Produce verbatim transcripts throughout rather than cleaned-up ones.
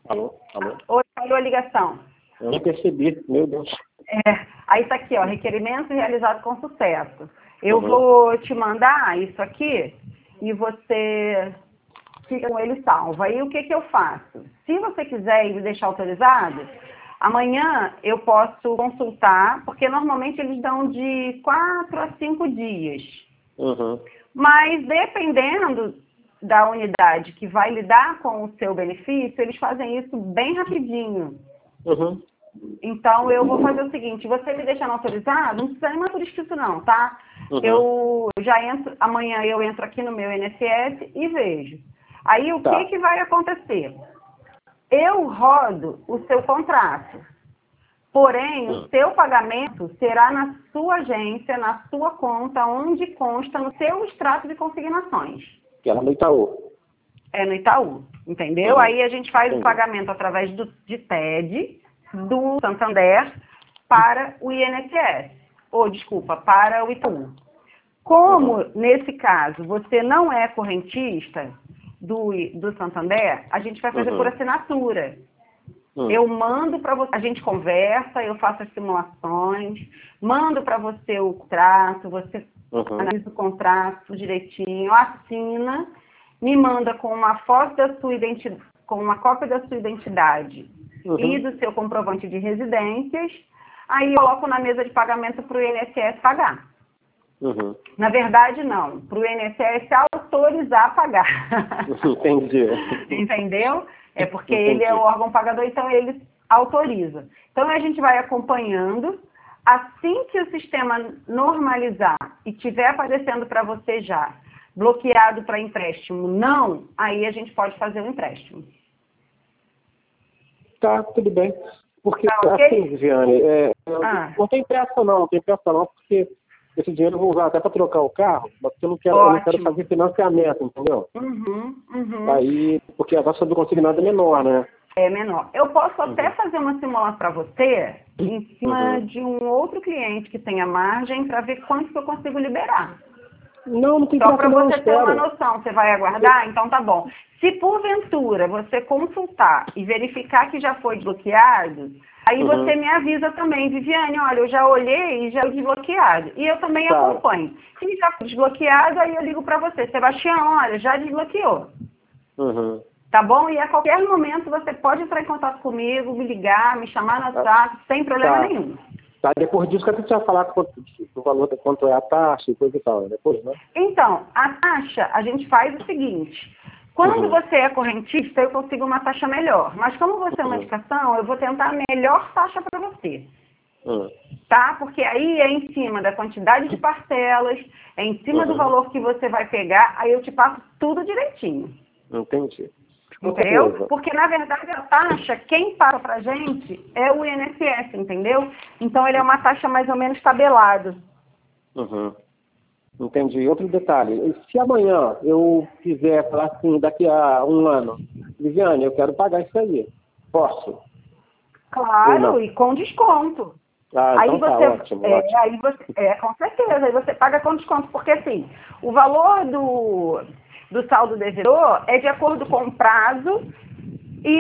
Alô? Alô? Oi, falhou a ligação. Eu não percebi, meu Deus. É, aí tá aqui, ó, requerimento realizado com sucesso. Eu Uhum. vou te mandar isso aqui e você fica com ele salvo. Aí o que que eu faço? Se você quiser e me deixar autorizado, amanhã eu posso consultar, porque normalmente eles dão de quatro a cinco dias. Uhum. Mas dependendo da unidade que vai lidar com o seu benefício, eles fazem isso bem rapidinho. Uhum. Então, eu vou fazer o seguinte, você me deixando autorizado, não precisa nem mais por escrito não, tá? Uhum. Eu já entro, amanhã eu entro aqui no meu I N S S e vejo. Aí, o Tá. que que vai acontecer? Eu rodo o seu contrato, porém, Uhum. o seu pagamento será na sua agência, na sua conta, onde consta no seu extrato de consignações. Que era no Itaú. É no Itaú, entendeu? Uhum. Aí a gente faz Entendi. o pagamento através do, de T E D, do Santander, para o I N S S. Ou, desculpa, para o Itaú. Como, Uhum. nesse caso, você não é correntista do, do Santander, a gente vai fazer por Uhum. assinatura. Uhum. Eu mando para você, a gente conversa, eu faço as simulações, mando para você o contrato, você Uhum. analisa o contrato direitinho, assina, me manda com uma foto da sua identidade, com uma cópia da sua identidade Uhum. e do seu comprovante de residências, aí eu coloco na mesa de pagamento para o I N S S pagar. Uhum. Na verdade, não, para o I N S S autorizar a pagar. Entendi. Entendeu? É porque Entendi. ele é o órgão pagador, então ele autoriza. Então a gente vai acompanhando. Assim que o sistema normalizar e tiver aparecendo para você já bloqueado para empréstimo, não, aí a gente pode fazer o empréstimo. Tá, tudo bem. Porque, Tá ok? assim, Viviane, é, Ah, não tem pressa não, não tem pressa não, porque esse dinheiro eu vou usar até para trocar o carro, mas porque eu não quero, eu não quero ótimo. fazer financiamento, entendeu? Uhum, uhum. Aí, porque a taxa do consignado é menor, né? É menor. Eu posso até Uhum. fazer uma simulação para você em cima Uhum. de um outro cliente que tenha margem para ver quanto que eu consigo liberar. Não, não tem Só pressa para não, você ter uma espero. noção, você vai aguardar? Então tá bom. Se porventura você consultar e verificar que já foi desbloqueado, aí Uhum. você me avisa também, Viviane, olha, eu já olhei e já foi desbloqueado. E eu também Tá. acompanho. Se já foi desbloqueado, aí eu ligo para você. Sebastião, olha, já desbloqueou. Uhum. Tá bom? E a qualquer momento você pode entrar em contato comigo, me ligar, me chamar no WhatsApp, sem problema Tá. nenhum. Tá, depois disso que a gente vai falar quanto, do valor, de quanto é a taxa e coisa e tal, né? Depois, né? Então, a taxa, a gente faz o seguinte. Quando Uhum. você é correntista, eu consigo uma taxa melhor. Mas como você é uma Uhum. indicação, eu vou tentar a melhor taxa para você. Uhum. Tá? Porque aí é em cima da quantidade de parcelas, é em cima do Uhum. valor que você vai pegar, aí eu te passo tudo direitinho. Entendi. Com Entendeu? certeza. Porque, na verdade, a taxa, quem paga pra gente é o I N S S, entendeu? Então, ele é uma taxa mais ou menos tabelada. Uhum. Entendi. Outro detalhe, se amanhã eu quiser falar assim, daqui a um ano, Viviane, eu quero pagar isso aí, posso? Ou Claro, não? e com desconto. Ah, Aí então tá, você, ótimo, é, ótimo. aí você, é, com certeza, aí você paga com desconto, porque assim, o valor do, do saldo devedor é de acordo com o prazo e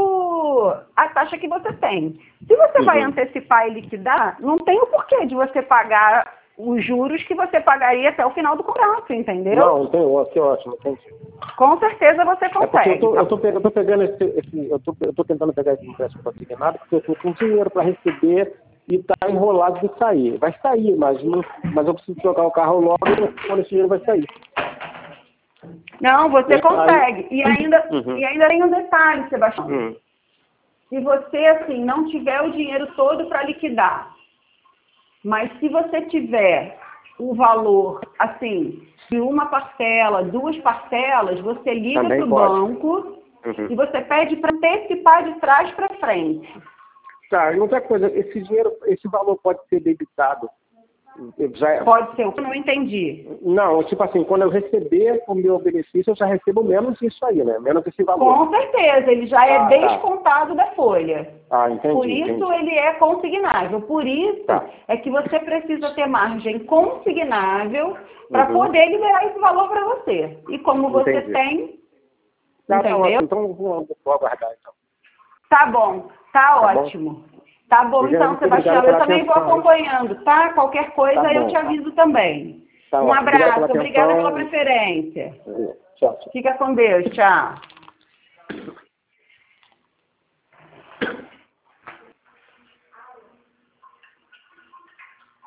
o, a taxa que você tem. Se você vai Uhum. antecipar e liquidar, não tem o porquê de você pagar os juros que você pagaria até o final do contrato, entendeu? Não, tem, ó, que ótimo, entendi. Com certeza você É porque eu consegue. tô, Tá? eu tô, pegando, eu tô pegando esse, esse eu, tô, eu tô tentando pegar esse empréstimo consignado porque eu tô com dinheiro para receber e tá enrolado de sair. Vai sair, mas, não, mas eu preciso trocar o carro logo quando esse dinheiro vai sair. Não, você Né? Aí, consegue. E ainda, uhum. e ainda tem um detalhe, Sebastião. Uhum. Se você, assim, não tiver o dinheiro todo para liquidar, mas se você tiver o valor, assim, de uma parcela, duas parcelas, você liga Também para o pode. banco Uhum. e você pede para antecipar de trás para frente. Tá, e outra coisa, esse dinheiro, esse valor pode ser debitado. Eu já, Pode ser, eu não entendi. não, tipo assim, quando eu receber o meu benefício, eu já recebo menos isso aí, né? Menos esse valor. Com certeza, ele já é Ah, tá. descontado da folha. Ah, entendi, Por isso entendi. ele é consignável. Por isso Tá. é que você precisa ter margem consignável para Uhum. poder liberar esse valor para você. E como você Entendi. tem, Tá, tá ótimo. entendeu? Então vou, vou aguardar, então. Tá bom, tá, Tá ótimo. Tá bom, Obrigado, então, muito Sebastião, obrigado eu pela também vou atenção, hein? acompanhando, tá? Qualquer coisa Tá eu bom. te aviso também. Tá Um ótimo. Obrigado abraço, pela obrigada atenção. pela preferência. Tchau, tchau. Fica com Deus, tchau.